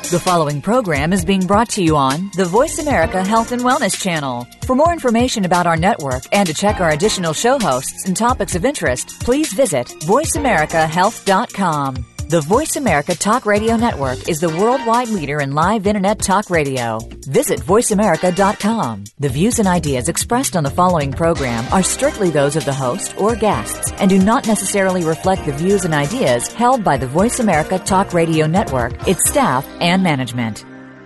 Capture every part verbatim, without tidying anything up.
The following program is being brought to you on the Voice America Health and Wellness Channel. For more information about our network and to check our additional show hosts and topics of interest, please visit voice america health dot com. The Voice America Talk Radio Network is the worldwide leader in live Internet talk radio. Visit voice america dot com. The views and ideas expressed on the following program are strictly those of the host or guests and do not necessarily reflect the views and ideas held by the Voice America Talk Radio Network, its staff, and management.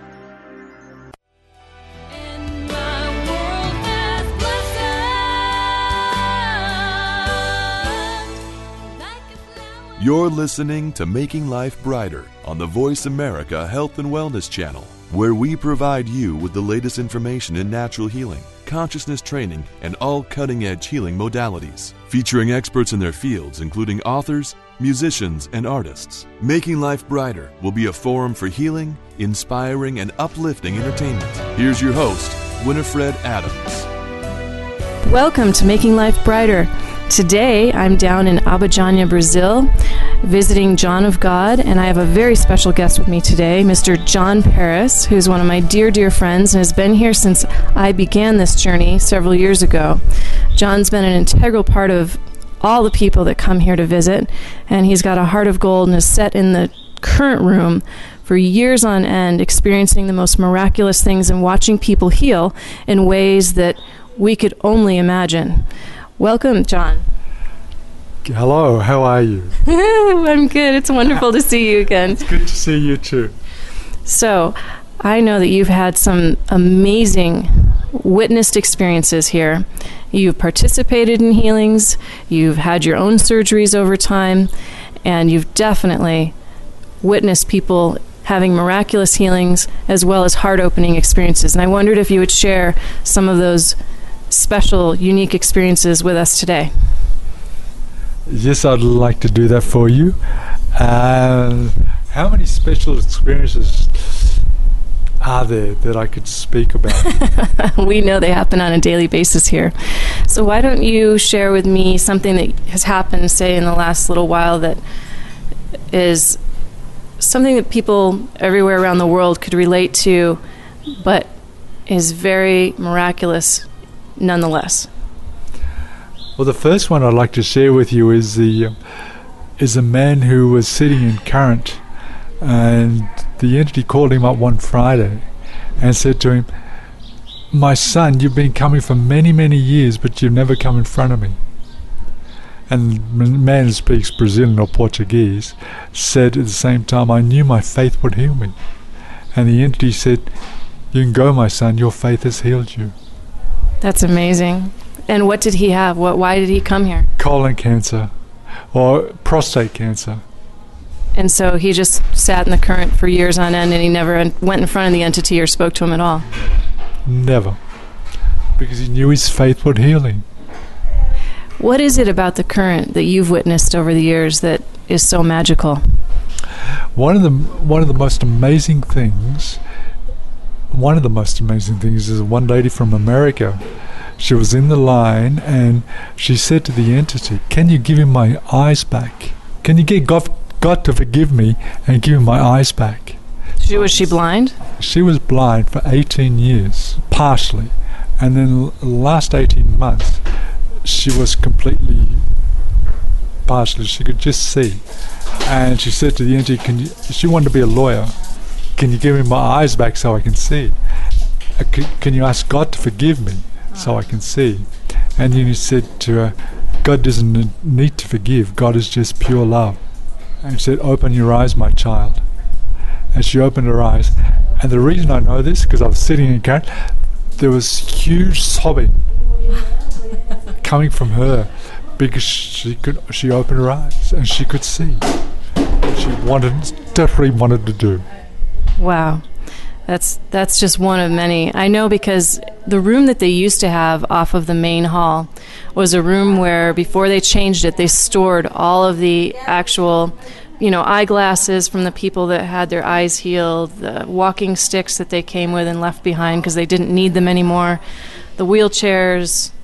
You're listening to Making Life Brighter on the Voice America Health and Wellness Channel, where we provide you with the latest information in natural healing, consciousness training, and all cutting-edge healing modalities, featuring experts in their fields, including authors, musicians, and artists. Making Life Brighter will be a forum for healing, inspiring, and uplifting entertainment. Here's your host, Winifred Adams. Welcome to Making Life Brighter. Today, I'm down in Abadiânia, Brazil, visiting John of God, and I have a very special guest with me today, Mister John Paris, who's one of my dear, dear friends and has been here since I began this journey several years ago. John's been an integral part of all the people that come here to visit, and he's got a heart of gold and is set in the current room for years on end, experiencing the most miraculous things and watching people heal in ways that we could only imagine. Welcome, John. Hello, how are you? I'm good. It's wonderful to see you again. It's good to see you too. So, I know that you've had some amazing witnessed experiences here. You've participated in healings, you've had your own surgeries over time, and you've definitely witnessed people having miraculous healings as well as heart-opening experiences. And I wondered if you would share some of those special, unique experiences with us today. Yes, I'd like to do that for you. Uh, how many special experiences are there that I could speak about? We know they happen on a daily basis here. So why don't you share with me something that has happened, say, in the last little while that is something that people everywhere around the world could relate to, but is very miraculous nonetheless. Well, the first one I'd like to share with you is the uh, is a man who was sitting in current, and the entity called him up one Friday and said to him, "My son, you've been coming for many, many years, but you've never come in front of me." And the man who speaks Brazilian or Portuguese said at the same time, "I knew my faith would heal me." And the entity said, "You can go, my son, your faith has healed you." That's amazing. And what did he have? What? Why did he come here? Colon cancer or prostate cancer. And so he just sat in the current for years on end, and he never en- went in front of the entity or spoke to him at all? Never. Because he knew his faith would heal him. What is it about the current that you've witnessed over the years that is so magical? One of the one of the most amazing things One of the most amazing things is one lady from America. She was in the line and she said to the entity, "Can you give him my eyes back? Can you get God, God to forgive me and give him my eyes back?" She, was she blind? She was blind for eighteen years, partially. And then the last eighteen months, she was completely partially. She could just see. And she said to the entity, "Can you?" She wanted to be a lawyer. "Can you give me my eyes back so I can see? Uh, c- can you ask God to forgive me so I can see?" And then he said to her, "God doesn't n- need to forgive. God is just pure love." And he said, "Open your eyes, my child." And she opened her eyes. And the reason I know this, because I was sitting in current, there was huge sobbing coming from her because she could. She opened her eyes and she could see. She wanted, desperately wanted to do. Wow. That's that's just one of many. I know because the room that they used to have off of the main hall was a room where before they changed it, they stored all of the actual, you know, eyeglasses from the people that had their eyes healed, the walking sticks that they came with and left behind because they didn't need them anymore, the wheelchairs,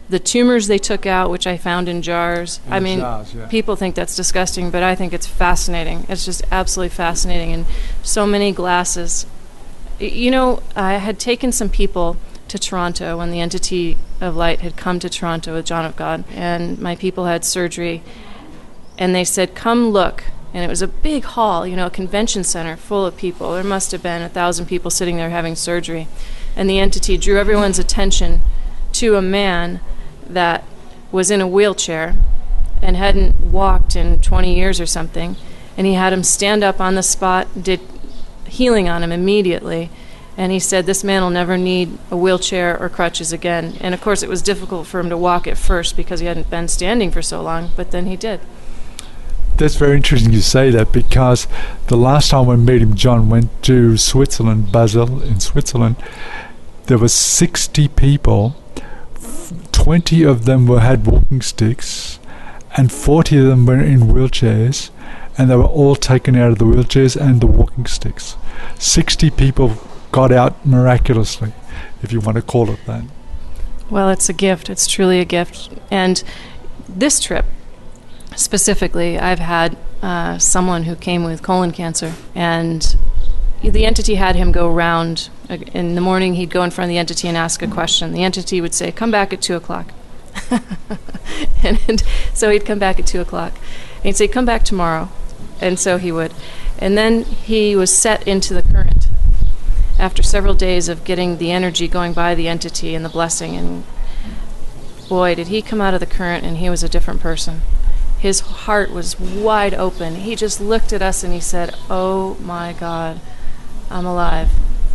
the tumors they took out, which I found in jars. In I mean, jars, yeah. people think that's disgusting, but I think it's fascinating. It's just absolutely fascinating. And so many glasses. Y- You know, I had taken some people to Toronto when the Entity of Light had come to Toronto with John of God, and my people had surgery, and they said, come look. And it was a big hall, you know, a convention center full of people. There must have been a thousand people sitting there having surgery. And the Entity drew everyone's attention to a man that was in a wheelchair and hadn't walked in twenty years or something, and he had him stand up on the spot, did healing on him immediately, and he said this man will never need a wheelchair or crutches again. And of course it was difficult for him to walk at first because he hadn't been standing for so long, but then he did. That's very interesting you say that, because the last time we met him, John went to Switzerland, Basel in Switzerland. There were sixty people. twenty of them were had walking sticks, and forty of them were in wheelchairs, and they were all taken out of the wheelchairs and the walking sticks. sixty people got out miraculously, if you want to call it that. Well, it's a gift. It's truly a gift. And this trip, specifically, I've had uh, someone who came with colon cancer, and the Entity had him go around. In the morning, he'd go in front of the Entity and ask a question. The Entity would say, come back at two o'clock. and, and so he'd come back at two o'clock. And he'd say, come back tomorrow. And so he would. And then he was set into the current after several days of getting the energy going by the Entity and the blessing. And boy, did he come out of the current, and he was a different person. His heart was wide open. He just looked at us and he said, oh my God, I'm alive.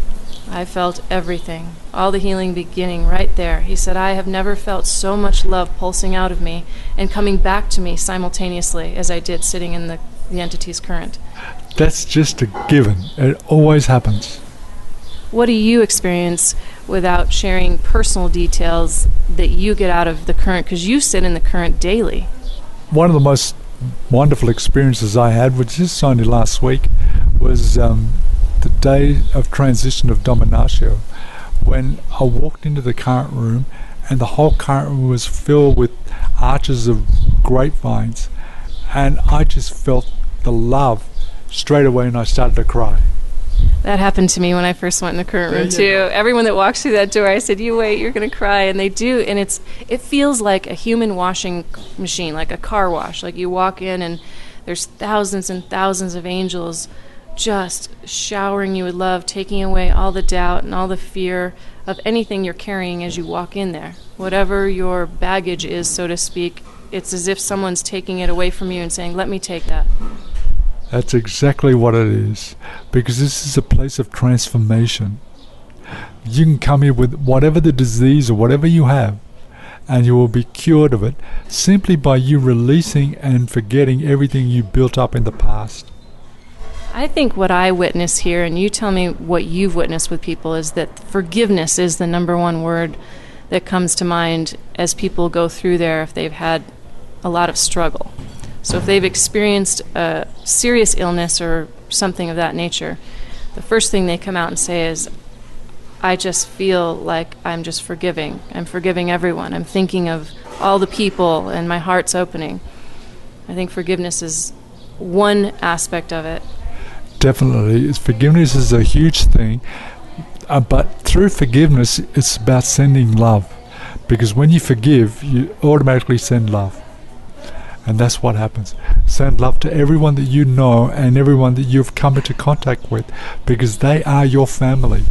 I felt everything, all the healing beginning right there. He said, I have never felt so much love pulsing out of me and coming back to me simultaneously as I did sitting in the, the Entity's current. That's just a given. It always happens. What do you experience without sharing personal details that you get out of the current? Because you sit in the current daily. One of the most wonderful experiences I had, which is only last week, was um, the day of transition of Dominatio, when I walked into the current room and the whole current room was filled with arches of grapevines, and I just felt the love straight away, and I started to cry. That happened to me when I first went in the current room too. Everyone that walks through that door, I said, you wait, you're going to cry. And they do. And it's it feels like a human washing machine, like a car wash. Like you walk in and there's thousands and thousands of angels just showering you with love, taking away all the doubt and all the fear of anything you're carrying as you walk in there. Whatever your baggage is, so to speak, it's as if someone's taking it away from you and saying, let me take that. That's exactly what it is, because this is a place of transformation. You can come here with whatever the disease or whatever you have, and you will be cured of it simply by you releasing and forgetting everything you built up in the past. I think what I witness here, and you tell me what you've witnessed with people, is that forgiveness is the number one word that comes to mind as people go through there if they've had a lot of struggle. So if they've experienced a serious illness or something of that nature, the first thing they come out and say is, I just feel like I'm just forgiving. I'm forgiving everyone. I'm thinking of all the people and my heart's opening. I think forgiveness is one aspect of it. Definitely. Forgiveness is a huge thing, uh, but through forgiveness, it's about sending love. Because when you forgive, you automatically send love. And that's what happens. Send love to everyone that you know and everyone that you've come into contact with, because they are your family.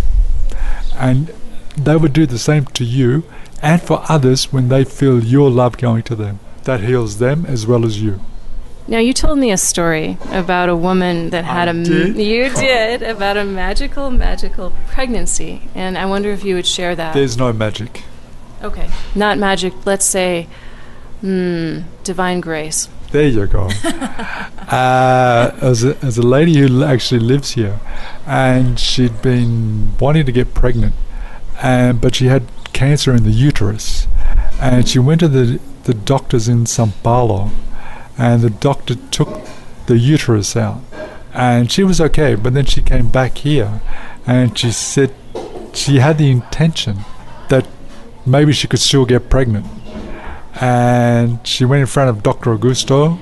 And they would do the same to you and for others when they feel your love going to them. That heals them as well as you. Now, you told me a story about a woman that had I a... M- did? you did, about a magical, magical pregnancy. And I wonder if you would share that. There's no magic. Okay. Not magic. Let's say... Hmm, divine grace. There you go. uh, as, a, as a lady who actually lives here, and she'd been wanting to get pregnant, and but she had cancer in the uterus, and she went to the, the doctors in Sao Paulo, and the doctor took the uterus out, and she was okay, but then she came back here, and she said she had the intention that maybe she could still get pregnant. and she went in front of Doctor Augusto,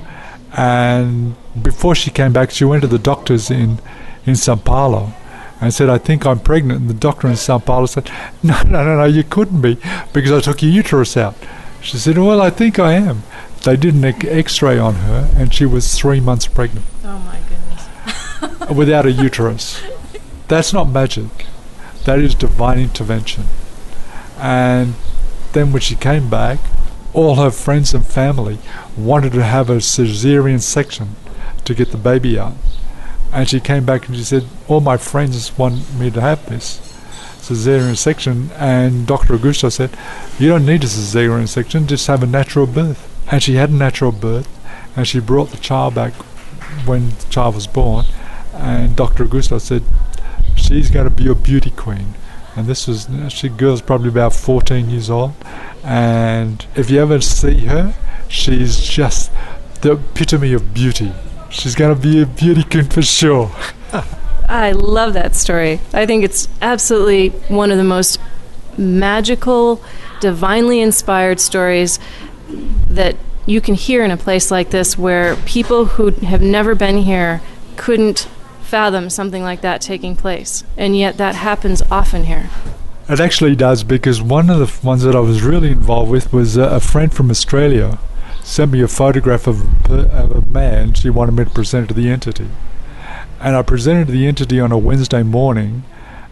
and before she came back, she went to the doctors in, in Sao Paulo and said, I think I'm pregnant. And the doctor in Sao Paulo said, no, no, no, no, you couldn't be, because I took your uterus out. She said, well, I think I am. They did an x-ray on her, and she was three months pregnant. Oh, my goodness. Without a uterus. That's not magic. That is divine intervention. And then when she came back, all her friends and family wanted to have a cesarean section to get the baby out. And she came back and she said, all my friends want me to have this cesarean section. And Doctor Augusto said, you don't need a cesarean section, just have a natural birth. And she had a natural birth, and she brought the child back when the child was born. And Doctor Augusto said, she's going to be a beauty queen. And this was, she girl's probably about fourteen years old. And if you ever see her, she's just the epitome of beauty. She's going to be a beauty queen for sure. I love that story. I think it's absolutely one of the most magical, divinely inspired stories that you can hear in a place like this, where people who have never been here couldn't fathom something like that taking place. And yet that happens often here. It actually does, because one of the ones that I was really involved with was uh, a friend from Australia sent me a photograph of, of a man. She wanted me to present it to the entity. And I presented the entity on a Wednesday morning,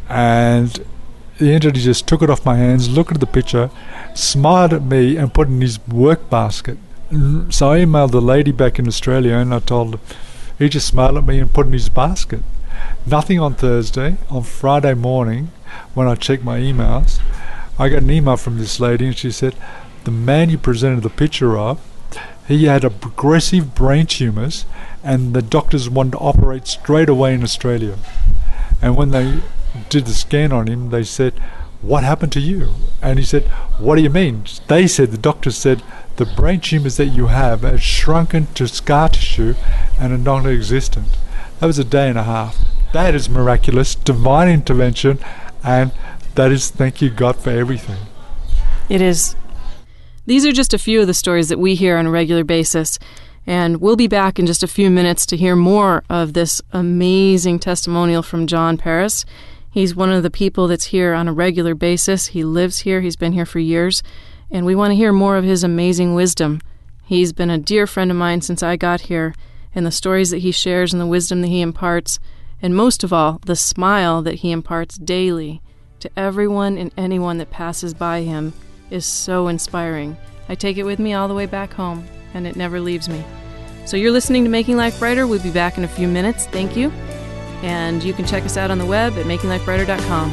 and the entity just took it off my hands, looked at the picture, smiled at me, and put it in his work basket. So I emailed the lady back in Australia, and I told her, he just smiled at me and put it in his basket. Nothing on Thursday. On Friday morning, when I checked my emails, I got an email from this lady, and she said, the man you presented the picture of, he had a progressive brain tumours, and the doctors wanted to operate straight away in Australia. And when they did the scan on him, they said, what happened to you? And he said, what do you mean? They said, the doctor said, the brain tumours that you have are shrunken to scar tissue and are non-existent. That was a day and a half. That is miraculous, divine intervention, and that is thank you God for everything. It is. These are just a few of the stories that we hear on a regular basis, and we'll be back in just a few minutes to hear more of this amazing testimonial from John Paris. He's one of the people that's here on a regular basis. He lives here. He's been here for years, and we want to hear more of his amazing wisdom. He's been a dear friend of mine since I got here, and the stories that he shares and the wisdom that he imparts, and most of all, the smile that he imparts daily to everyone and anyone that passes by him is so inspiring. I take it with me all the way back home, and it never leaves me. So you're listening to Making Life Brighter. We'll be back in a few minutes. Thank you. And you can check us out on the web at making life brighter dot com.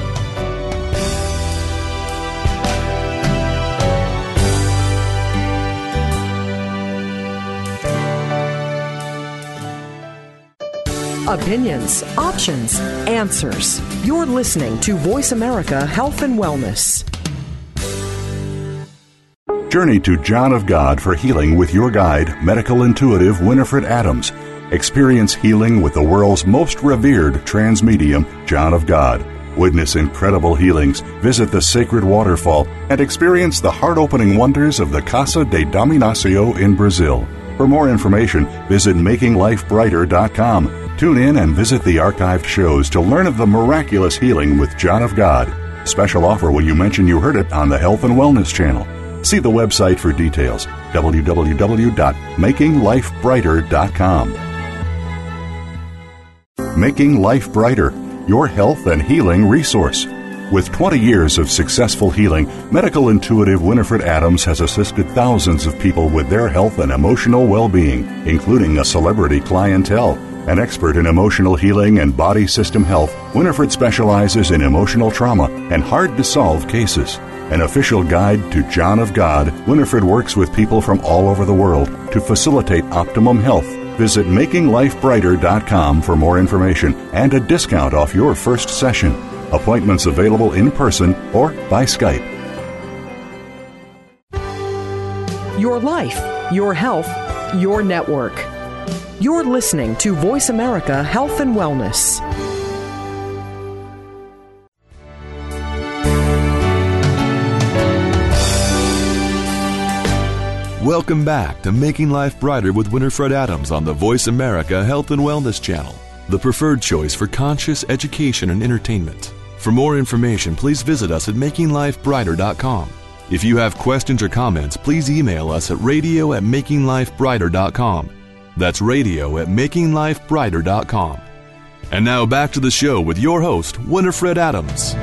Opinions, options, answers. You're listening to Voice America Health and Wellness. Journey to John of God for healing with your guide, medical intuitive Winifred Adams. Experience healing with the world's most revered transmedium, John of God. Witness incredible healings, visit the sacred waterfall, and experience the heart-opening wonders of the Casa de Dominacio in Brazil. For more information, visit making life brighter dot com. Tune in and visit the archived shows to learn of the miraculous healing with John of God. Special offer when you mention you heard it on the Health and Wellness Channel. See the website for details, w w w dot making life brighter dot com. Making Life Brighter, your health and healing resource. With twenty years of successful healing, medical intuitive Winifred Adams has assisted thousands of people with their health and emotional well-being, including a celebrity clientele. An expert in emotional healing and body system health, Winifred specializes in emotional trauma and hard-to-solve cases. An official guide to John of God, Winifred works with people from all over the world to facilitate optimum health. Visit making life brighter dot com for more information and a discount off your first session. Appointments available in person or by Skype. Your life, your health, your network. You're listening to Voice America Health and Wellness. Welcome back to Making Life Brighter with Winifred Adams on the Voice America Health and Wellness Channel, the preferred choice for conscious education and entertainment. For more information, please visit us at making life brighter dot com. If you have questions or comments, please email us at radio at making life brighter dot com. That's radio at making life brighter dot com. And now back to the show with your host, Winifred Adams.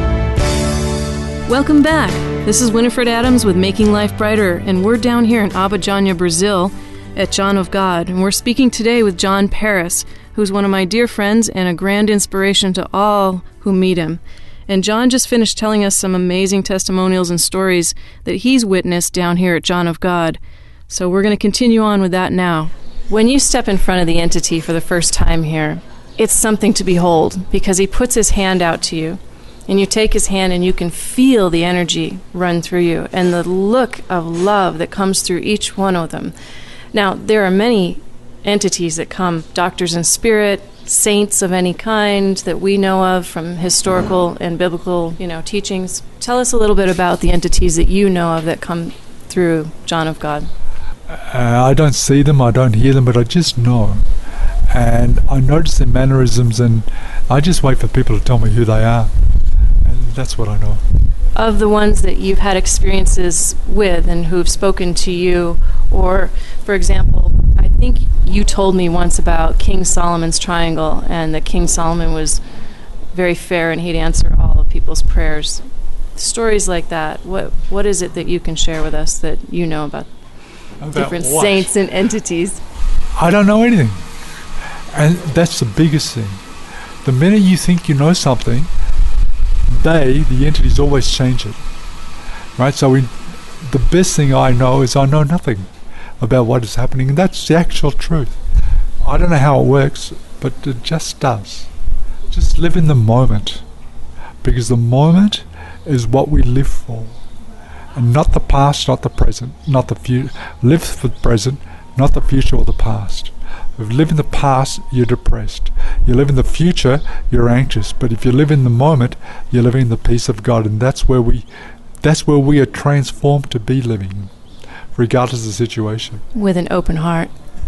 Welcome back. This is Winifred Adams with Making Life Brighter, and we're down here in Abadiânia, Brazil, at John of God, and we're speaking today with John Paris, who's one of my dear friends and a grand inspiration to all who meet him. And John just finished telling us some amazing testimonials and stories that he's witnessed down here at John of God. So we're going to continue on with that now. When you step in front of the entity for the first time here, it's something to behold, because he puts his hand out to you, and you take his hand and you can feel the energy run through you and the look of love that comes through each one of them. Now, there are many entities that come, doctors in spirit, saints of any kind that we know of from historical and biblical, you know, teachings. Tell us a little bit about the entities that you know of that come through John of God. Uh, I don't see them, I don't hear them, but I just know. And I notice their mannerisms, and I just wait for people to tell me who they are. And that's what I know. Of the ones that you've had experiences with and who've spoken to you, or, for example, I think you told me once about King Solomon's triangle, and that King Solomon was very fair and he'd answer all of people's prayers. Stories like that, what what is it that you can share with us that you know about, about different what? saints and entities? I don't know anything. And that's the biggest thing. The minute you think you know something, they, the entities, always change it. Right? So we, the best thing I know is I know nothing about what is happening, and that's the actual truth. I don't know how it works, but it just does. Just live in the moment, because the moment is what we live for, and not the past, not the present, not the future. Live for the present, not the future or the past. If you live in the past, you're depressed. You live in the future, you're anxious. But if you live in the moment, you're living in the peace of God, and that's where we, that's where we are transformed to be living, regardless of the situation. With an open heart.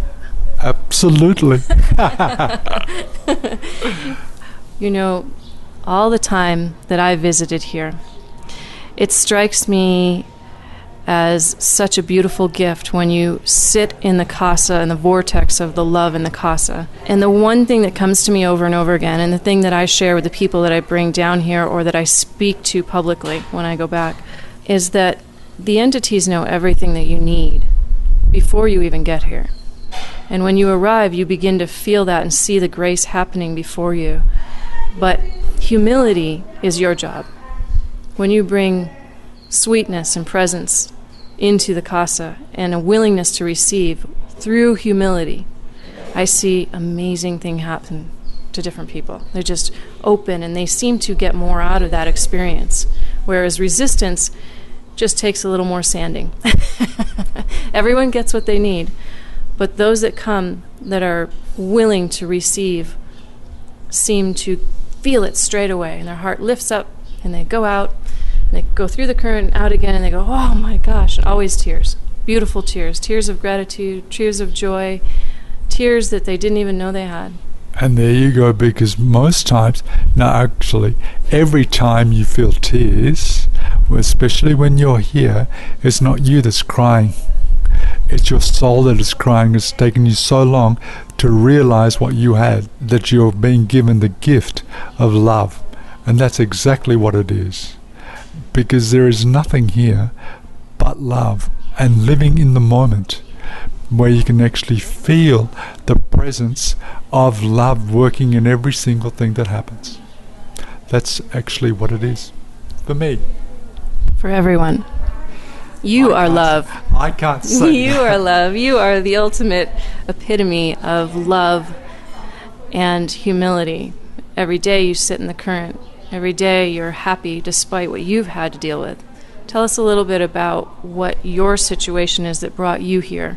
Absolutely. You know, all the time that I visited here, it strikes me as such a beautiful gift when you sit in the casa, in the vortex of the love in the casa. And the one thing that comes to me over and over again, and the thing that I share with the people that I bring down here or that I speak to publicly when I go back, is that the entities know everything that you need before you even get here. And when you arrive, you begin to feel that and see the grace happening before you. But humility is your job. When you bring sweetness and presence into the casa and a willingness to receive through humility, I see amazing things happen to different people. They're just open and they seem to get more out of that experience, whereas resistance just takes a little more sanding. Everyone gets what they need, but those that come that are willing to receive seem to feel it straight away, and their heart lifts up and they go out. They go through the current and out again, and they go, oh my gosh, and always tears. Beautiful tears. Tears of gratitude, tears of joy, tears that they didn't even know they had. And there you go, because most times, no, actually, every time you feel tears, especially when you're here, it's not you that's crying. It's your soul that is crying. It's taken you so long to realize what you had, that you're being given the gift of love. And that's exactly what it is. Because there is nothing here but love and living in the moment, where you can actually feel the presence of love working in every single thing that happens. That's actually what it is for me. For everyone. You I are love. I can't say You that. are love. You are the ultimate epitome of love and humility. Every day you sit in the current. Every day you're happy despite what you've had to deal with. Tell us a little bit about what your situation is that brought you here.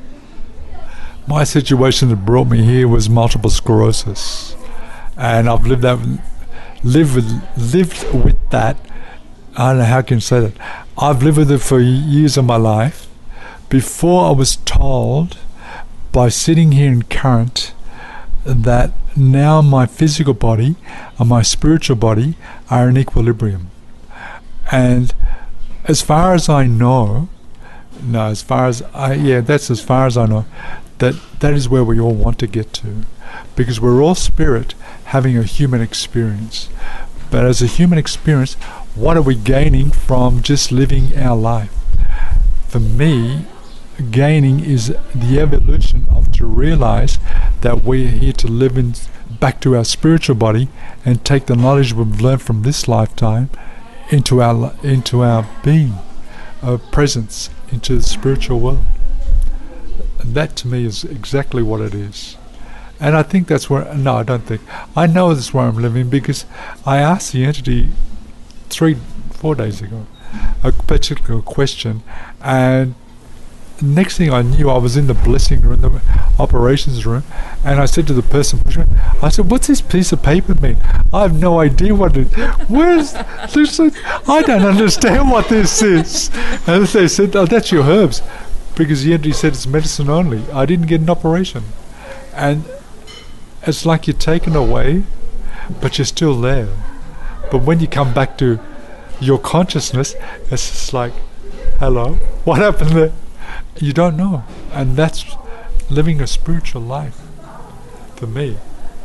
My situation that brought me here was multiple sclerosis. And I've lived that, lived with, lived with that. I don't know how I can say that. I've lived with it for years of my life, before I was told by sitting here in current that now my physical body and my spiritual body are in equilibrium. And as far as I know, no, as far as I, yeah, that's as far as I know, that that is where we all want to get to, because we're all spirit having a human experience. But as a human experience, what are we gaining from just living our life? For me, gaining is the evolution of to realize that we're here to live in back to our spiritual body and take the knowledge we've learned from this lifetime into our into our being, our presence, into the spiritual world. And that to me is exactly what it is. And I think that's where, no, I don't think, I know that's where I'm living, because I asked the entity three, four days ago a particular question, and next thing I knew, I was in the blessing room, the operations room, and I said to the person, I said, what's this piece of paper mean? I have no idea what it is. Where's this? I don't understand what this is. And they said, oh, that's your herbs. Because the entity said it's medicine only. I didn't get an operation. And it's like you're taken away, but you're still there. But when you come back to your consciousness, it's just like, hello, what happened there? You don't know. And that's living a spiritual life for me.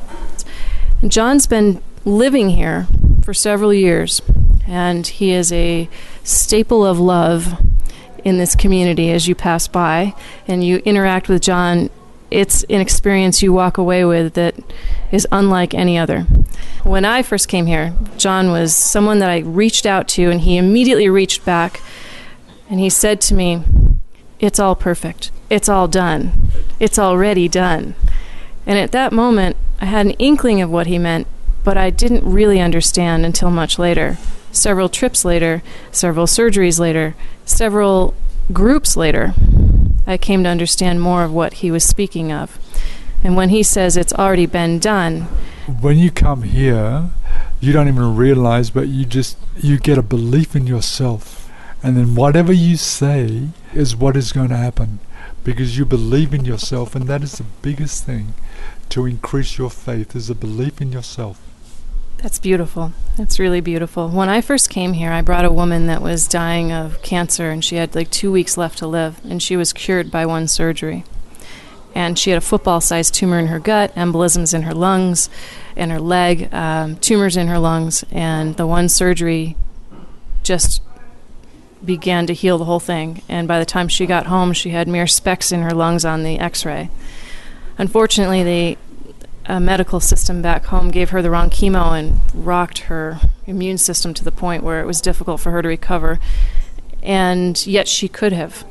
John's been living here for several years, and he is a staple of love in this community. As you pass by and you interact with John, it's an experience you walk away with that is unlike any other. When I first came here, John was someone that I reached out to, and he immediately reached back, and he said to me, it's all perfect. It's all done. It's already done. And at that moment, I had an inkling of what he meant, but I didn't really understand until much later. Several trips later, several surgeries later, several groups later, I came to understand more of what he was speaking of. And when he says it's already been done, when you come here, you don't even realize, but you just, you get a belief in yourself. And then whatever you say is what is going to happen, because you believe in yourself, and that is the biggest thing to increase your faith, is a belief in yourself. That's beautiful. That's really beautiful. When I first came here, I brought a woman that was dying of cancer, and she had like two weeks left to live, and she was cured by one surgery. And she had a football-sized tumor in her gut, embolisms in her lungs, in her leg, um, tumors in her lungs, and the one surgery just began to heal the whole thing. And by the time she got home, she had mere specks in her lungs on the x-ray. Unfortunately, the uh, medical system back home gave her the wrong chemo and rocked her immune system to the point where it was difficult for her to recover. And yet she could have.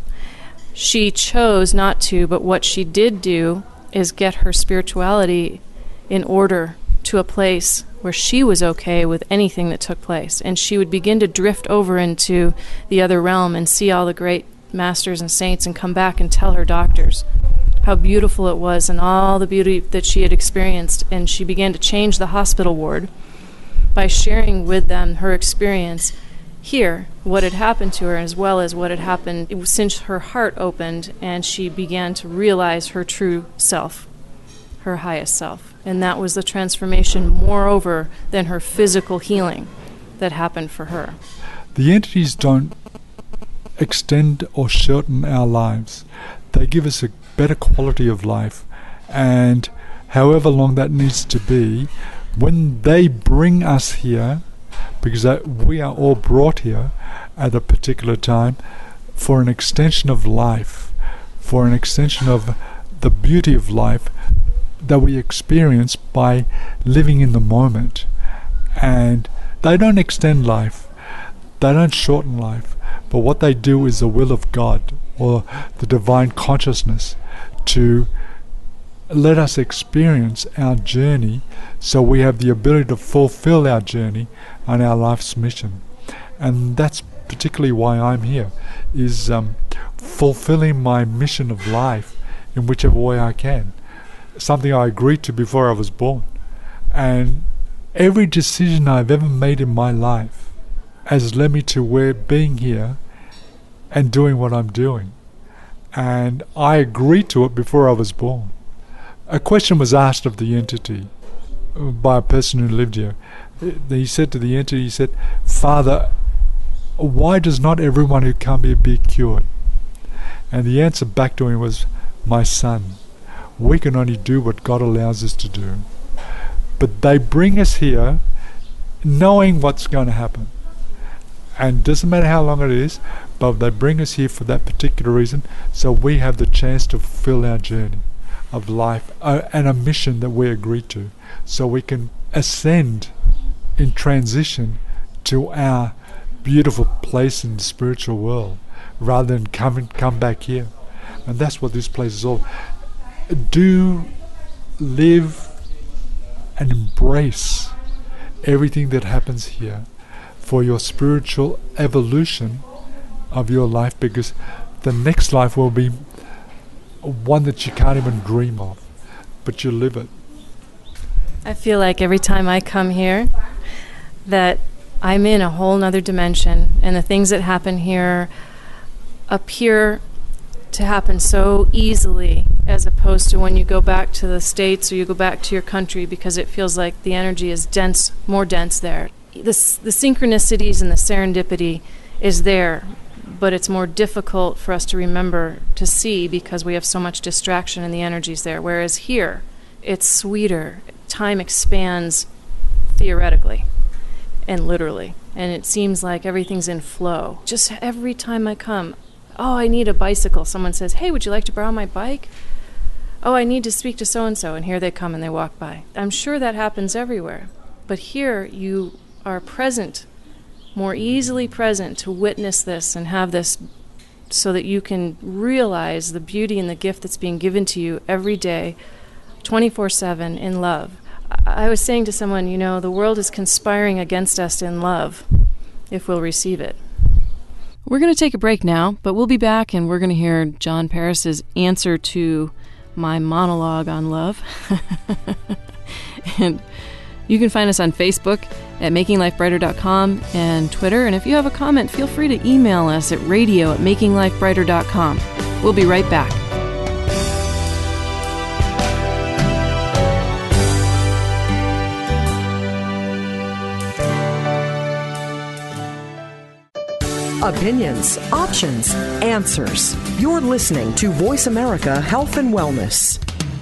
She chose not to, but what she did do is get her spirituality in order to a place where she was okay with anything that took place. And she would begin to drift over into the other realm and see all the great masters and saints and come back and tell her doctors how beautiful it was and all the beauty that she had experienced. And she began to change the hospital ward by sharing with them her experience here, what had happened to her, as well as what had happened since her heart opened and she began to realize her true self, her highest self. And that was the transformation, moreover, than her physical healing that happened for her. The entities don't extend or shorten our lives. They give us a better quality of life. And however long that needs to be, when they bring us here, because that we are all brought here at a particular time for an extension of life, for an extension of the beauty of life that we experience by living in the moment. And they don't extend life, they don't shorten life, but what they do is the will of God or the divine consciousness to let us experience our journey, so we have the ability to fulfill our journey and our life's mission. And that's particularly why I'm here, is um, fulfilling my mission of life in whichever way I can. Something I agreed to before I was born. And every decision I've ever made in my life has led me to where being here and doing what I'm doing. And I agreed to it before I was born. A question was asked of the entity by a person who lived here. He said to the entity, he said, "Father, why does not everyone who come here be cured?" And the answer back to him was, "My son, we can only do what God allows us to do." But they bring us here knowing what's going to happen. And it doesn't matter how long it is, but they bring us here for that particular reason, so we have the chance to fulfill our journey of life uh, and a mission that we agreed to, so we can ascend in transition to our beautiful place in the spiritual world, rather than come and come back here. And that's what this place is all. Do live and embrace everything that happens here for your spiritual evolution of your life, because the next life will be one that you can't even dream of, but you live it. I feel like every time I come here that I'm in a whole nother dimension, and the things that happen here appear to happen so easily, as opposed to when you go back to the States or you go back to your country, because it feels like the energy is dense, more dense there. The, the synchronicities and the serendipity is there, but it's more difficult for us to remember to see because we have so much distraction and the energy's there. Whereas here, it's sweeter. Time expands theoretically and literally, and it seems like everything's in flow. Just every time I come, oh, I need a bicycle. Someone says, "Hey, would you like to borrow my bike?" Oh, I need to speak to so-and-so, and here they come and they walk by. I'm sure that happens everywhere, but here you are present, more easily present to witness this and have this, so that you can realize the beauty and the gift that's being given to you every day, twenty-four seven, in love. I was saying to someone, you know, the world is conspiring against us in love if we'll receive it. We're going to take a break now, but we'll be back and we're going to hear John Paris's answer to my monologue on love. And you can find us on Facebook at making life brighter dot com and Twitter. And if you have a comment, feel free to email us at radio at making life brighter dot com. We'll be right back. Opinions, options, answers. You're listening to Voice America Health and Wellness.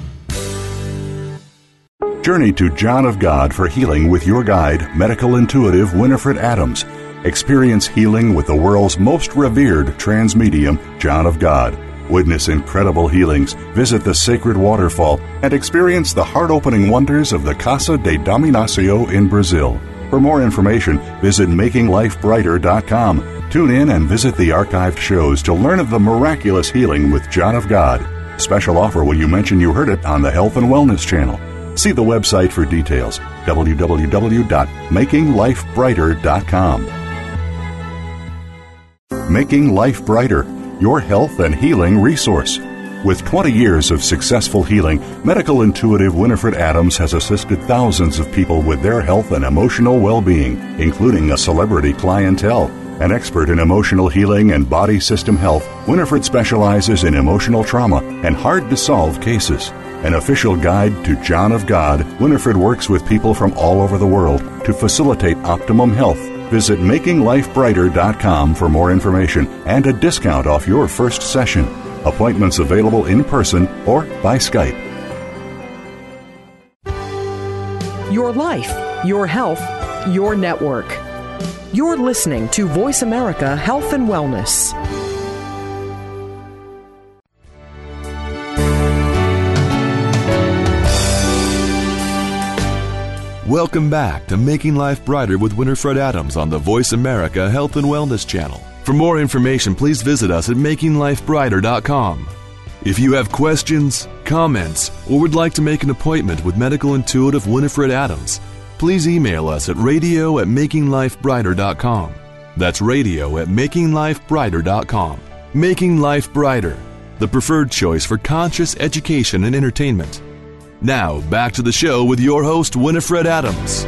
Journey to John of God for healing with your guide, medical intuitive Winifred Adams. Experience healing with the world's most revered trans medium, John of God. Witness incredible healings, visit the sacred waterfall, and experience the heart-opening wonders of the Casa de Dominacio in Brazil. For more information, visit making life brighter dot com. Tune in and visit the archived shows to learn of the miraculous healing with John of God. Special offer when you mention you heard it on the Health and Wellness Channel. See the website for details, w w w dot making life brighter dot com. Making Life Brighter, your health and healing resource. With twenty years of successful healing, medical intuitive Winifred Adams has assisted thousands of people with their health and emotional well-being, including a celebrity clientele. An expert in emotional healing and body system health, Winifred specializes in emotional trauma and hard-to-solve cases. An official guide to John of God, Winifred works with people from all over the world to facilitate optimum health. Visit making life brighter dot com for more information and a discount off your first session. Appointments available in person or by Skype. Your life, your health, your network. You're listening to Voice America Health and Wellness. Welcome back to Making Life Brighter with Winifred Adams on the Voice America Health and Wellness Channel. For more information, please visit us at making life brighter dot com. If you have questions, comments, or would like to make an appointment with medical intuitive Winifred Adams, please email us at radio at making life brighter dot com. That's radio at making life brighter dot com. Making Life Brighter, the preferred choice for conscious education and entertainment. Now, back to the show with your host, Winifred Adams.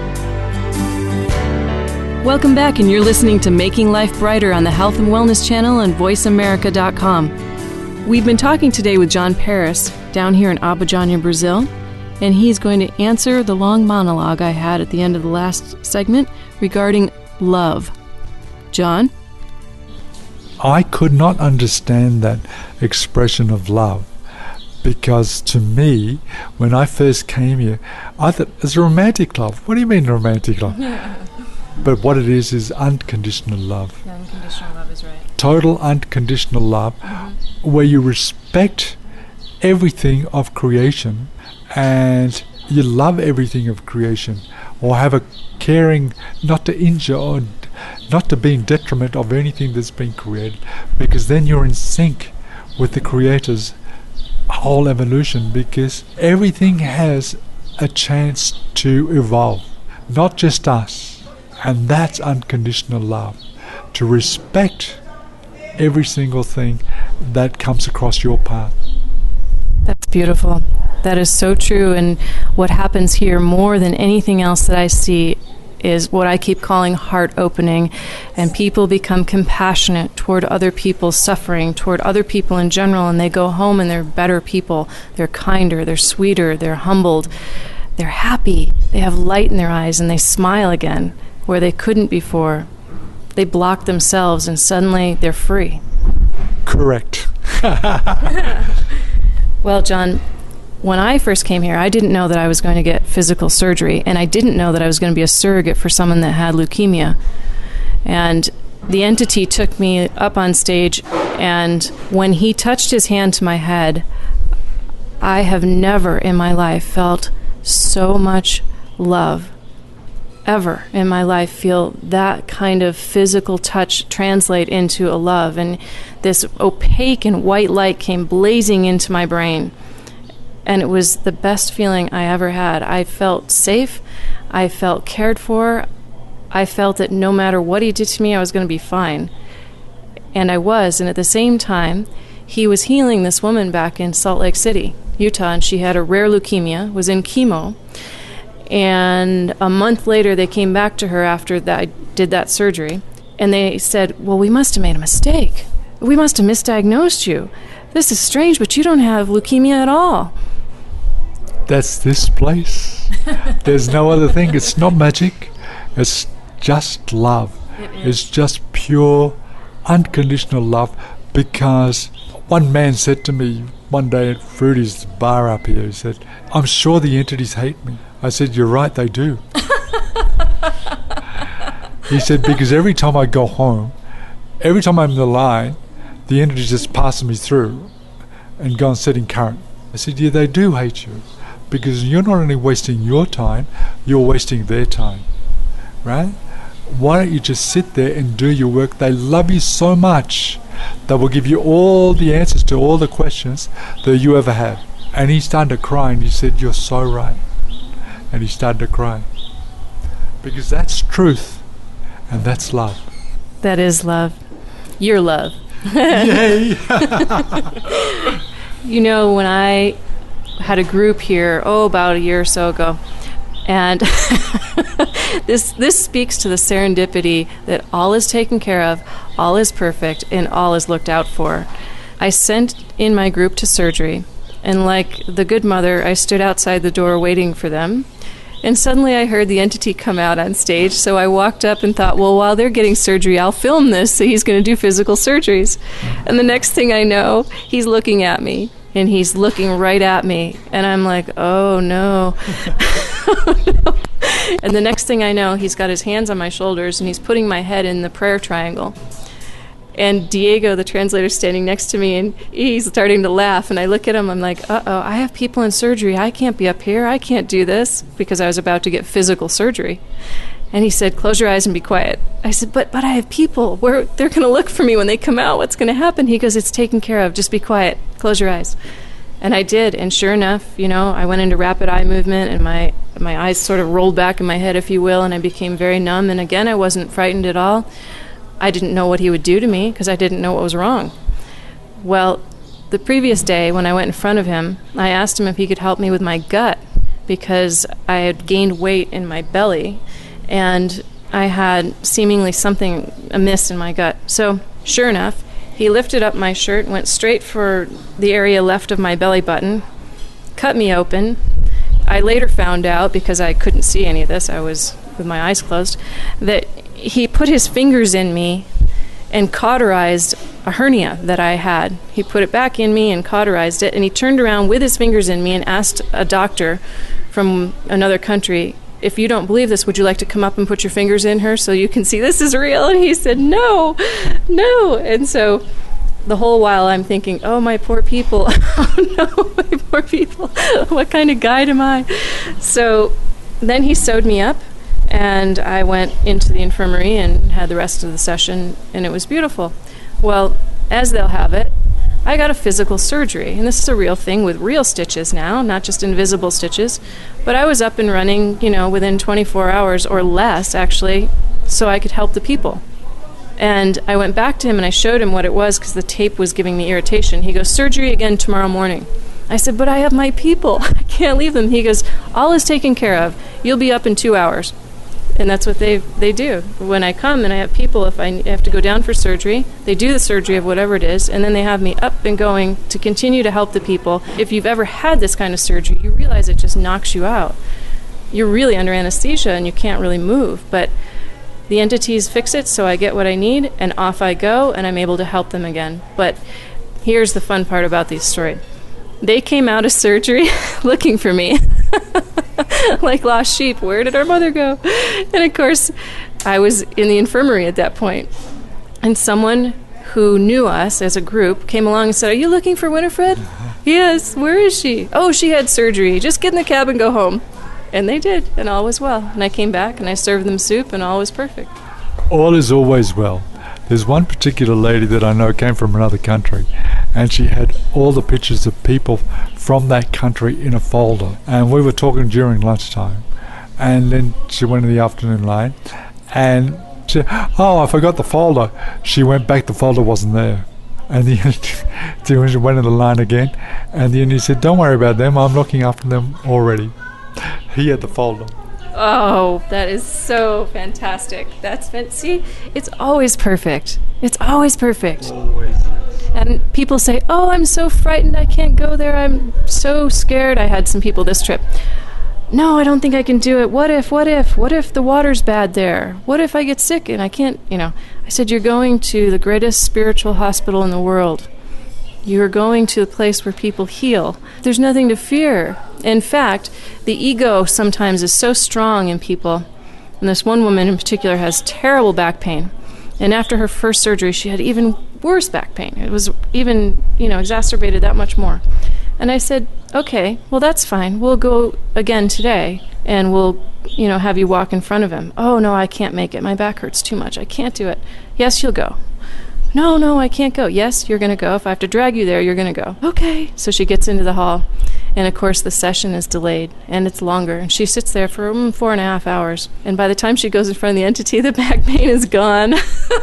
Welcome back, and you're listening to Making Life Brighter on the Health and Wellness Channel and voice america dot com. We've been talking today with John Paris down here in Abadiânia, Brazil, and he's going to answer the long monologue I had at the end of the last segment regarding love. John? I could not understand that expression of love, because to me, when I first came here, I thought it's romantic love. What do you mean romantic love? Yeah. But what it is is unconditional love. Yeah, unconditional love is right. Total unconditional love, mm-hmm. where you respect everything of creation and you love everything of creation, or have a caring not to injure or not to be in detriment of anything that's been created, because then you're in sync with the Creator's whole evolution, because everything has a chance to evolve, not just us. And that's unconditional love, to respect every single thing that comes across your path. That's beautiful. That is so true. And what happens here more than anything else that I see is what I keep calling heart opening, and people become compassionate toward other people's suffering, toward other people in general, and they go home and they're better people. They're kinder, they're sweeter, they're humbled, they're happy, they have light in their eyes, and they smile again where they couldn't before. They block themselves and suddenly they're free. Correct. Well, John, when I first came here, I didn't know that I was going to get physical surgery, and I didn't know that I was going to be a surrogate for someone that had leukemia. And the entity took me up on stage, and when he touched his hand to my head, I have never in my life felt so much love. Ever in my life feel that kind of physical touch translate into a love. And this opaque and white light came blazing into my brain. And it was the best feeling I ever had. I felt safe. I felt cared for. I felt that no matter what he did to me, I was going to be fine. And I was. And at the same time, he was healing this woman back in Salt Lake City, Utah, and she had a rare leukemia, was in chemo. And a month later, they came back to her after that I did that surgery, and they said, well, we must have made a mistake. We must have misdiagnosed you. This is strange, but you don't have leukemia at all. That's this place. There's no other thing. It's not magic. It's just love. It it's just pure, unconditional love, because one man said to me one day at Fruity's bar up here, he said, I'm sure the entities hate me. I said, you're right, they do. He said, because every time I go home, every time I'm in the line, the entities just passing me through and go and sit in current. I said, yeah, they do hate you, because you're not only wasting your time, you're wasting their time, right? Why don't you just sit there and do your work? They love you so much, they will give you all the answers to all the questions that you ever had. And he started to cry, and he said, you're so right. And he started to cry, because that's truth, and that's love. That is love. Your love. Yay! You know, when I had a group here, oh, about a year or so ago, and this this speaks to the serendipity that all is taken care of, all is perfect, and all is looked out for. I sent in my group to surgery, and like the good mother, I stood outside the door waiting for them. And suddenly I heard the entity come out on stage, so I walked up and thought, well, while they're getting surgery, I'll film this, so he's going to do physical surgeries. And the next thing I know, he's looking at me, and he's looking right at me, and I'm like, oh, no. Oh, no. And the next thing I know, he's got his hands on my shoulders, and he's putting my head in the prayer triangle. And Diego, the translator, is standing next to me, and he's starting to laugh. And I look at him, I'm like, uh-oh, I have people in surgery. I can't be up here. I can't do this, because I was about to get physical surgery. And he said, close your eyes and be quiet. I said, but but I have people. Where they're going to look for me when they come out. What's going to happen? He goes, it's taken care of. Just be quiet. Close your eyes. And I did. And sure enough, you know, I went into rapid eye movement, and my, my eyes sort of rolled back in my head, if you will, and I became very numb. And again, I wasn't frightened at all. I didn't know what he would do to me, because I didn't know what was wrong. Well, the previous day when I went in front of him, I asked him if he could help me with my gut, because I had gained weight in my belly, and I had seemingly something amiss in my gut. So, sure enough, He lifted up my shirt, went straight for the area left of my belly button, cut me open. I later found out, because I couldn't see any of this, I was with my eyes closed, that he put his fingers in me and cauterized a hernia that I had. He put it back in me and cauterized it, and he turned around with his fingers in me and asked a doctor from another country, if you don't believe this, would you like to come up and put your fingers in her so you can see this is real? And he said, no, no. And so the whole while I'm thinking, oh, my poor people. Oh, no, my poor people. What kind of guide am I? So then he sewed me up, and I went into the infirmary and had the rest of the session, and it was beautiful. Well, as they'll have it, I got a physical surgery, and this is a real thing with real stitches now, not just invisible stitches. But I was up and running, you know, within twenty-four hours or less, actually, so I could help the people. And I went back to him and I showed him what it was because the tape was giving me irritation. He goes, surgery again tomorrow morning. I said, but I have my people. I can't leave them. He goes, all is taken care of. You'll be up in two hours. And that's what they they do. When I come and I have people, if I have to go down for surgery, they do the surgery of whatever it is, and then they have me up and going to continue to help the people. If you've ever had this kind of surgery, you realize it just knocks you out. You're really under anesthesia and you can't really move. But the entities fix it, so I get what I need, and off I go, and I'm able to help them again. But here's the fun part about this story. They came out of surgery looking for me. Like lost sheep. Where did our mother go? And of course, I was in the infirmary at that point. And someone who knew us as a group came along and said, are you looking for Winifred? Yes. Where is she? Oh, she had surgery. Just get in the cab and go home. And they did, and all was well. And I came back and I served them soup, and all was perfect. All is always well. There's one particular lady that I know came from another country, and she had all the pictures of people from that country in a folder. And we were talking during lunchtime, and then she went in the afternoon lane, and she, oh, I forgot the folder. She went back, the folder wasn't there. And then she went in the line again, and then he said, don't worry about them, I'm looking after them already. He had the folder. Oh, that is so fantastic. That's fan- see, it's always perfect. It's always perfect. Always. And people say, oh, I'm so frightened, I can't go there, I'm so scared. I had some people this trip. No, I don't think I can do it. What if, what if, what if the water's bad there? What if I get sick and I can't, you know. I said, you're going to the greatest spiritual hospital in the world. You're going to a place where people heal. There's nothing to fear. In fact, the ego sometimes is so strong in people. And this one woman in particular has terrible back pain. And after her first surgery, she had even worse back pain. It was even, you know, exacerbated that much more. And I said, okay, well, that's fine. We'll go again today, and we'll, you know, have you walk in front of him. Oh, no, I can't make it. My back hurts too much. I can't do it. Yes, you'll go. No, no, I can't go. Yes, you're going to go. If I have to drag you there, you're going to go. Okay. So she gets into the hall, and of course the session is delayed, and it's longer. And she sits there for mm, four and a half hours. And by the time she goes in front of the entity, the back pain is gone.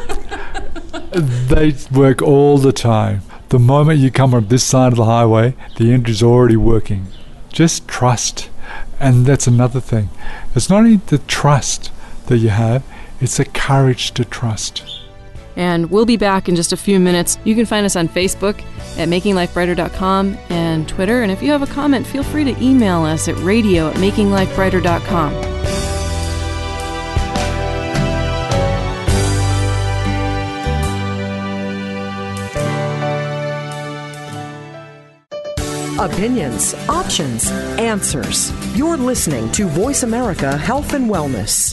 They work all the time. The moment you come up this side of the highway, the entity's already working. Just trust. And that's another thing. It's not only the trust that you have, it's the courage to trust. And we'll be back in just a few minutes. You can find us on Facebook at making life brighter dot com and Twitter. And if you have a comment, feel free to email us at radio at making life brighter dot com. Opinions, options, answers. You're listening to Voice America Health and Wellness.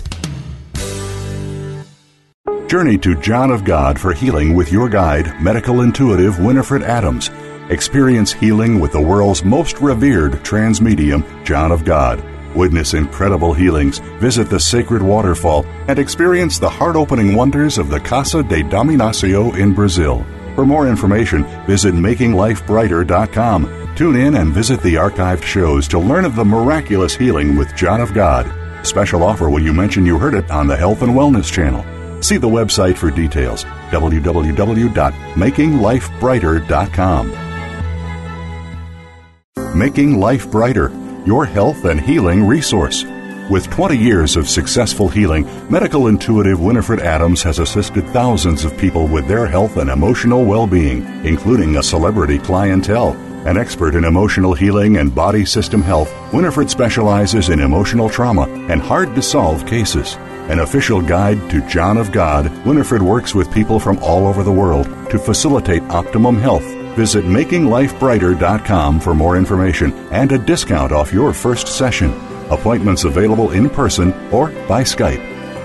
Journey to John of God for healing with your guide, medical intuitive Winifred Adams. Experience healing with the world's most revered trans medium, John of God. Witness incredible healings, visit the sacred waterfall, and experience the heart-opening wonders of the Casa de Dominacio in Brazil. For more information, visit making life brighter dot com. Tune in and visit the archived shows to learn of the miraculous healing with John of God. Special offer when you mention you heard it on the Health and Wellness Channel. See the website for details, w w w dot making life brighter dot com. Making Life Brighter, your health and healing resource. With twenty years of successful healing, medical intuitive Winifred Adams has assisted thousands of people with their health and emotional well-being, including a celebrity clientele. An expert in emotional healing and body system health, Winifred specializes in emotional trauma and hard-to-solve cases. An official guide to John of God, Winifred works with people from all over the world to facilitate optimum health. Visit making life brighter dot com for more information and a discount off your first session. Appointments available in person or by Skype.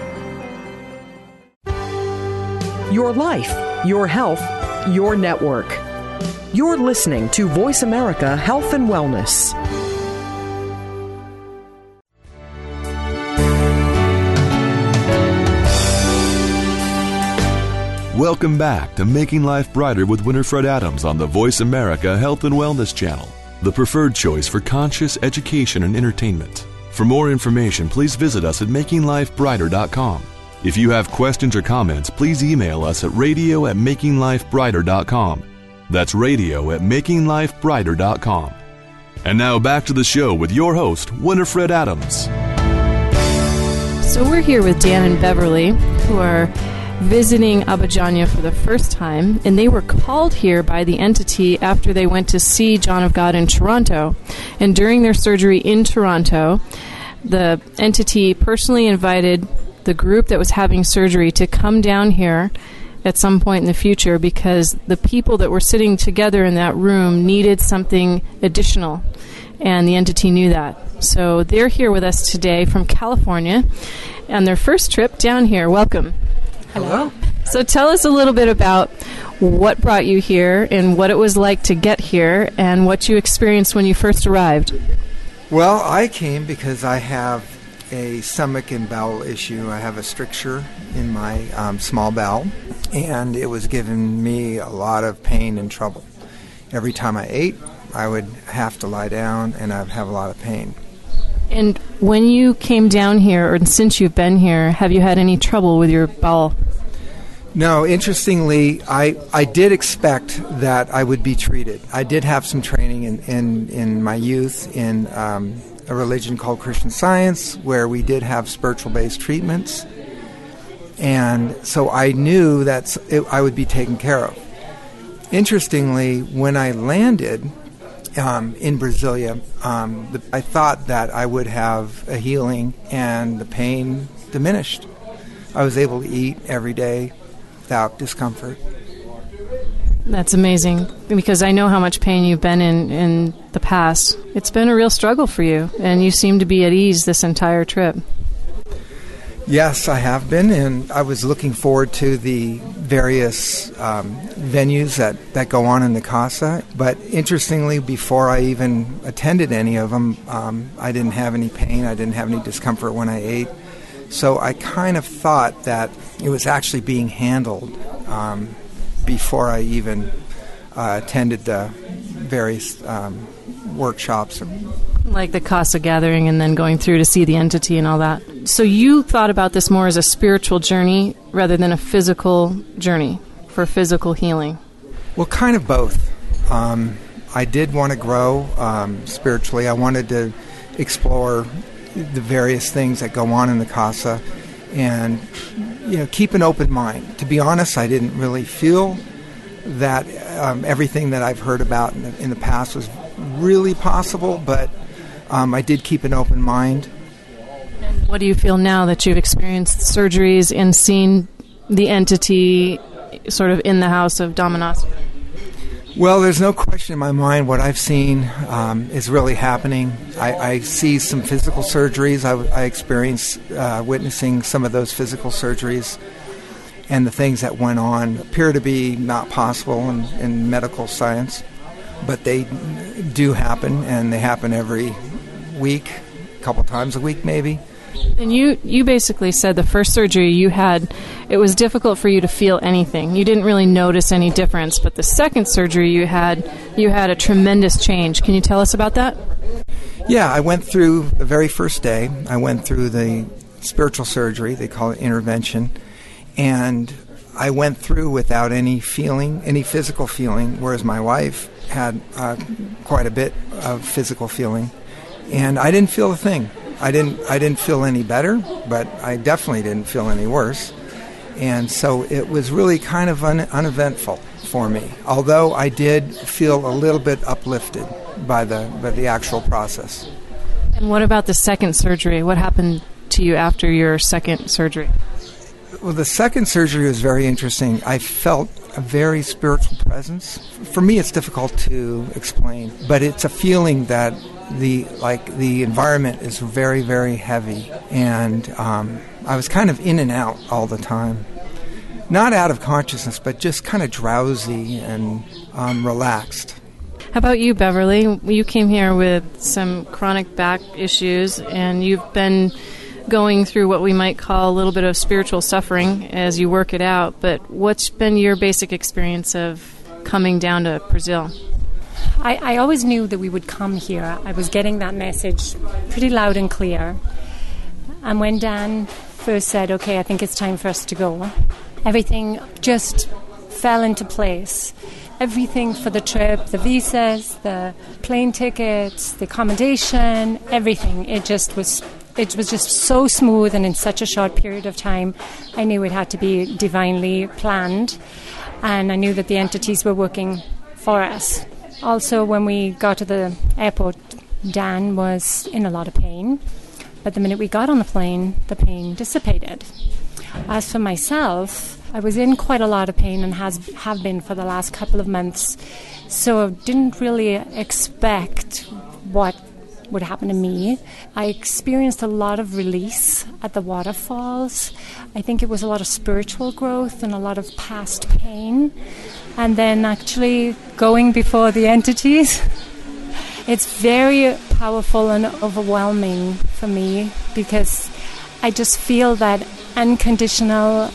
Your life, your health, your network. You're listening to Voice America Health and Wellness. Welcome back to Making Life Brighter with Winifred Adams on the Voice America Health and Wellness Channel, the preferred choice for conscious education and entertainment. For more information, please visit us at making life brighter dot com. If you have questions or comments, please email us at radio at making life brighter dot com. That's radio at making life brighter dot com. And now back to the show with your host, Winifred Adams. So we're here with Dan and Beverly, who are visiting Abba-Janya for the first time, and they were called here by the entity after they went to see John of God in Toronto. And during their surgery in Toronto, the entity personally invited the group that was having surgery to come down here at some point in the future because the people that were sitting together in that room needed something additional, and the entity knew that. So they're here with us today from California on their first trip down here. Welcome. Hello. So tell us a little bit about what brought you here and what it was like to get here and what you experienced when you first arrived. Well, I came because I have a stomach and bowel issue. I have a stricture in my um, small bowel, and it was giving me a lot of pain and trouble. Every time I ate, I would have to lie down, and I would have a lot of pain. And when you came down here, or since you've been here, have you had any trouble with your bowel? No, interestingly, I, I did expect that I would be treated. I did have some training in, in, in my youth in um, a religion called Christian Science, where we did have spiritual-based treatments. And so I knew that it, I would be taken care of. Interestingly, when I landed um, in Brasilia, um, the, I thought that I would have a healing and the pain diminished. I was able to eat every day without discomfort. That's amazing, because I know how much pain you've been in in the past. It's been a real struggle for you, and you seem to be at ease this entire trip. Yes, I have been, and I was looking forward to the various um, venues that, that go on in the Casa. But interestingly, before I even attended any of them, um, I didn't have any pain. I didn't have any discomfort when I ate. So I kind of thought that it was actually being handled um, before I even uh, attended the various um, workshops. Like the Casa gathering and then going through to see the entity and all that. So you thought about this more as a spiritual journey rather than a physical journey for physical healing? Well, kind of both. Um, I did want to grow um, spiritually. I wanted to explore the various things that go on in the Casa and, you know, keep an open mind. To be honest, I didn't really feel that um, everything that I've heard about in the, in the past was really possible, but um, I did keep an open mind. And what do you feel now that you've experienced surgeries and seen the entity sort of in the house of Dominos? Well, there's no question in my mind what I've seen um, is really happening. I, I see some physical surgeries. I, I experienced uh, witnessing some of those physical surgeries, and the things that went on appear to be not possible in, in medical science, but they do happen, and they happen every week, a couple times a week maybe. And you, you basically said the first surgery you had, it was difficult for you to feel anything. You didn't really notice any difference. But the second surgery you had, you had a tremendous change. Can you tell us about that? Yeah, I went through the very first day. I went through the spiritual surgery. They call it intervention. And I went through without any feeling, any physical feeling, whereas my wife had uh, quite a bit of physical feeling. And I didn't feel a thing. I didn't I didn't feel any better, but I definitely didn't feel any worse. And so it was really kind of un- uneventful for me, although I did feel a little bit uplifted by the by the actual process. And what about the second surgery? What happened to you after your second surgery? Well, the second surgery was very interesting. I felt a very spiritual presence. For me, it's difficult to explain, but it's a feeling that the like the environment is very, very heavy, and um, I was kind of in and out all the time. Not out of consciousness, but just kind of drowsy and um, relaxed. How about you, Beverly? You came here with some chronic back issues, and you've been going through what we might call a little bit of spiritual suffering as you work it out. But what's been your basic experience of coming down to Brazil? I, I always knew that we would come here. I was getting that message pretty loud and clear. And when Dan first said, okay, I think it's time for us to go, everything just fell into place. Everything for the trip, the visas, the plane tickets, the accommodation, everything. It just was it was just so smooth, and in such a short period of time, I knew it had to be divinely planned, and I knew that the entities were working for us. Also, when we got to the airport, Dan was in a lot of pain, but the minute we got on the plane, the pain dissipated. As for myself, I was in quite a lot of pain and has have been for the last couple of months, so I didn't really expect what would happen to me. I experienced a lot of release at the waterfalls. I think it was a lot of spiritual growth and a lot of past pain. And then actually going before the entities, it's very powerful and overwhelming for me, because I just feel that unconditional,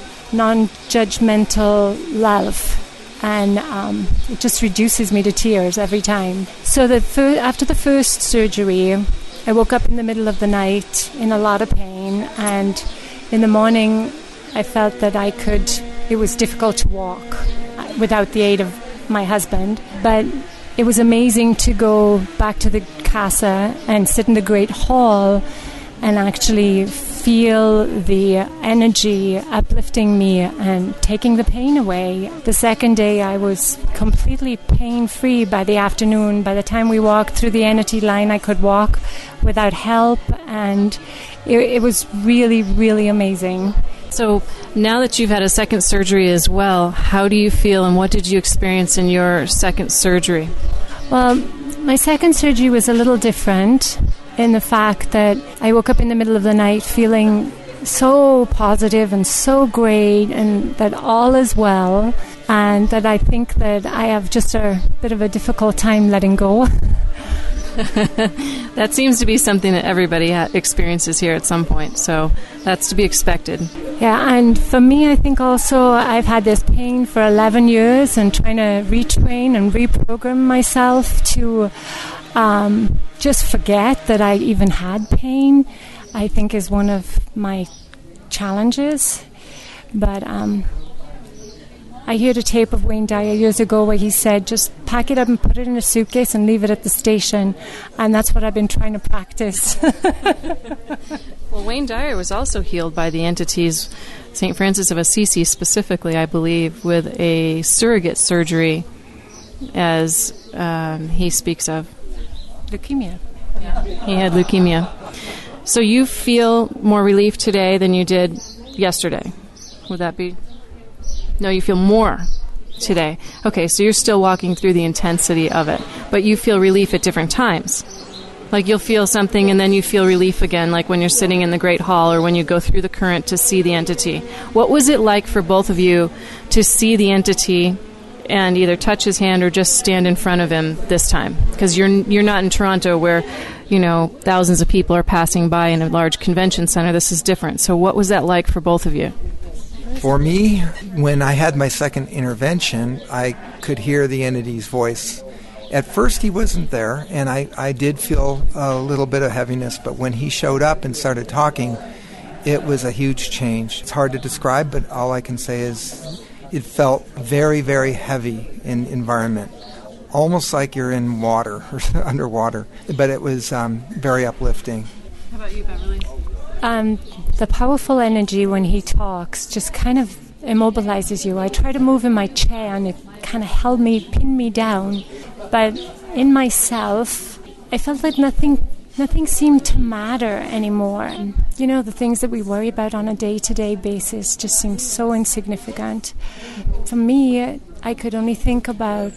non-judgmental love, and um, it just reduces me to tears every time. So the fir- after the first surgery, I woke up in the middle of the night in a lot of pain, and in the morning I felt that I could, it was difficult to walk without the aid of my husband, but it was amazing to go back to the casa and sit in the great hall and actually feel the energy uplifting me and taking the pain away. The second day I was completely pain-free by the afternoon. By the time we walked through the entity line, I could walk without help, and it, it was really, really amazing. So now that you've had a second surgery as well, how do you feel, and what did you experience in your second surgery? Well, my second surgery was a little different in the fact that I woke up in the middle of the night feeling so positive and so great, and that all is well, and that I think that I have just a bit of a difficult time letting go. That seems to be something that everybody ha- experiences here at some point, so that's to be expected. Yeah, and for me, I think also I've had this pain for eleven years, and trying to retrain and reprogram myself to um, just forget that I even had pain, I think is one of my challenges. But um, I heard a tape of Wayne Dyer years ago where he said, just pack it up and put it in a suitcase and leave it at the station. And that's what I've been trying to practice. Well, Wayne Dyer was also healed by the entities, Saint Francis of Assisi specifically, I believe, with a surrogate surgery, as um, he speaks of. Leukemia. Yeah. He had leukemia. So you feel more relief today than you did yesterday. Would that be? No, you feel more today. Okay, so you're still walking through the intensity of it, but you feel relief at different times. Like you'll feel something and then you feel relief again, like when you're sitting in the Great Hall or when you go through the current to see the entity. What was it like for both of you to see the entity and either touch his hand or just stand in front of him this time? Because you're you're not in Toronto where, you know, thousands of people are passing by in a large convention center. This is different. So what was that like for both of you? For me, when I had my second intervention, I could hear the entity's voice. At first he wasn't there, and I, I did feel a little bit of heaviness, but when he showed up and started talking, it was a huge change. It's hard to describe, but all I can say is it felt very, very heavy in environment, almost like you're in water or underwater, but it was um, very uplifting. How about you, Beverly? Um, the powerful energy when he talks just kind of immobilizes you. I tried to move in my chair and it kind of held me, pinned me down. But in myself, I felt like nothing nothing seemed to matter anymore. You know, the things that we worry about on a day-to-day basis just seem so insignificant. For me, I could only think about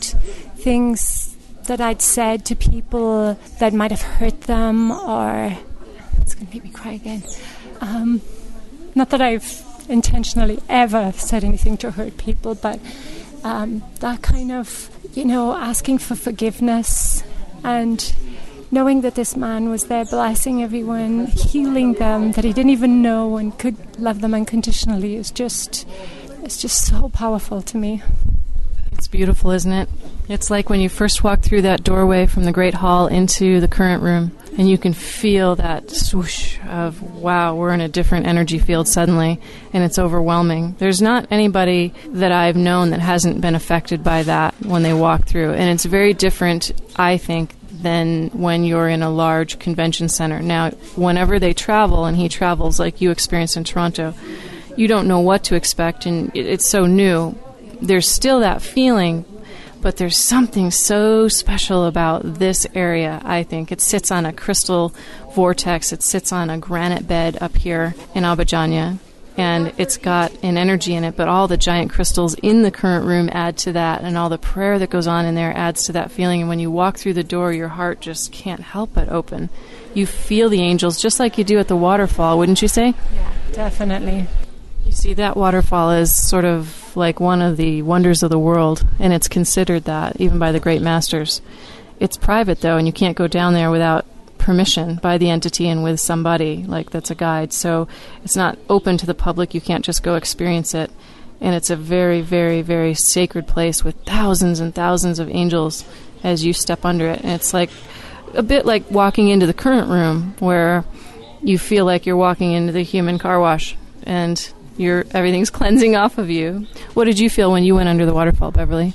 things that I'd said to people that might have hurt them, or... It's going to make me cry again. Um, not that I've intentionally ever said anything to hurt people, but um, that kind of, you know, asking for forgiveness and knowing that this man was there blessing everyone, healing them, that he didn't even know and could love them unconditionally is just, it's just so powerful to me. It's beautiful, isn't it? It's like when you first walk through that doorway from the Great Hall into the current room, and you can feel that swoosh of, wow, we're in a different energy field suddenly, and it's overwhelming. There's not anybody that I've known that hasn't been affected by that when they walk through, and it's very different, I think, than when you're in a large convention center. Now, whenever they travel, and he travels like you experienced in Toronto, you don't know what to expect, and it's so new. There's still that feeling, but there's something so special about this area, I think. It sits on a crystal vortex. It sits on a granite bed up here in Abadiânia, and it's got an energy in it, but all the giant crystals in the current room add to that, and all the prayer that goes on in there adds to that feeling. And when you walk through the door, your heart just can't help but open. You feel the angels just like you do at the waterfall, wouldn't you say? Yeah, definitely. You see, that waterfall is sort of like one of the wonders of the world, and it's considered that, even by the great masters. It's private, though, and you can't go down there without permission by the entity and with somebody, like that's a guide. So it's not open to the public. You can't just go experience it. And it's a very, very, very sacred place with thousands and thousands of angels as you step under it. And it's like a bit like walking into the current room, where you feel like you're walking into the human car wash, and You're, everything's cleansing off of you. What did you feel when you went under the waterfall, Beverly?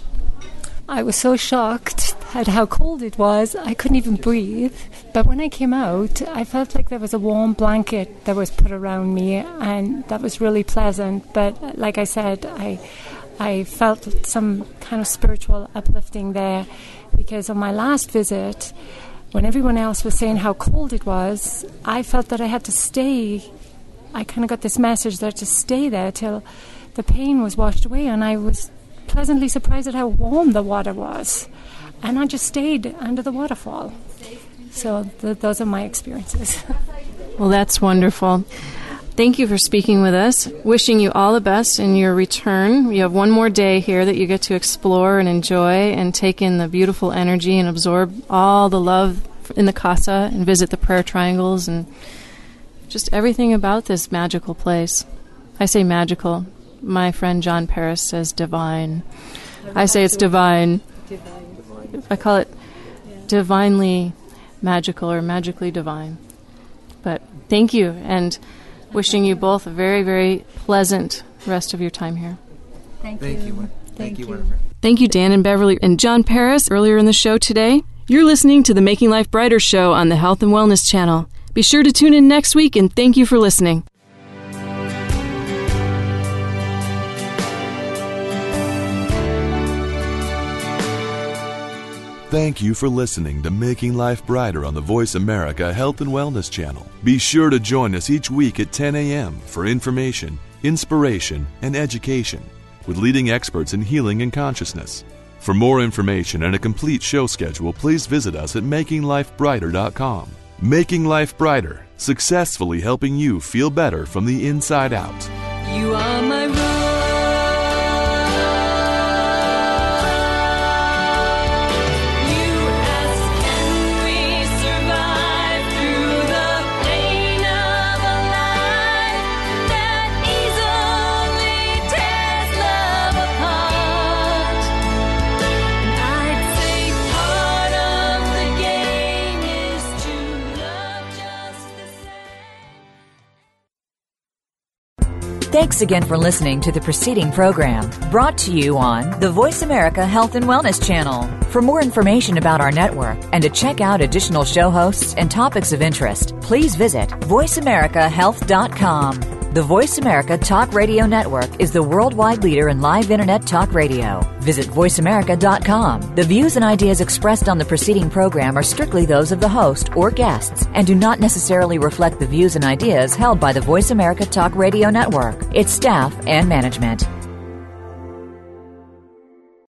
I was so shocked at how cold it was. I couldn't even breathe. But when I came out, I felt like there was a warm blanket that was put around me, and that was really pleasant. But like I said, I, I felt some kind of spiritual uplifting there, because on my last visit, when everyone else was saying how cold it was, I felt that I had to stay. I kind of got this message that to stay there till the pain was washed away, and I was pleasantly surprised at how warm the water was. And I just stayed under the waterfall. So th- those are my experiences. Well, that's wonderful. Thank you for speaking with us. Wishing you all the best in your return. You have one more day here that you get to explore and enjoy and take in the beautiful energy and absorb all the love in the casa and visit the prayer triangles and just everything about this magical place. I say magical. My friend John Paris says divine. I say it's divine. divine. I call it yeah. divinely magical or magically divine. But thank you, and wishing you both a very, very pleasant rest of your time here. Thank, Thank you. you. Thank, Thank you, you. Winifred. Thank you, Dan and Beverly and John Paris earlier in the show today. You're listening to the Making Life Brighter show on the Health and Wellness Channel. Be sure to tune in next week, and thank you for listening. Thank you for listening to Making Life Brighter on the Voice America Health and Wellness Channel. Be sure to join us each week at ten a.m. for information, inspiration, and education with leading experts in healing and consciousness. For more information and a complete show schedule, please visit us at making life brighter dot com. Making Life Brighter, successfully helping you feel better from the inside out. You are my road. Thanks again for listening to the preceding program, brought to you on the Voice America Health and Wellness Channel. For more information about our network and to check out additional show hosts and topics of interest, please visit voice america health dot com. The Voice America Talk Radio Network is the worldwide leader in live Internet talk radio. Visit voice america dot com. The views and ideas expressed on the preceding program are strictly those of the host or guests and do not necessarily reflect the views and ideas held by the Voice America Talk Radio Network, its staff, and management.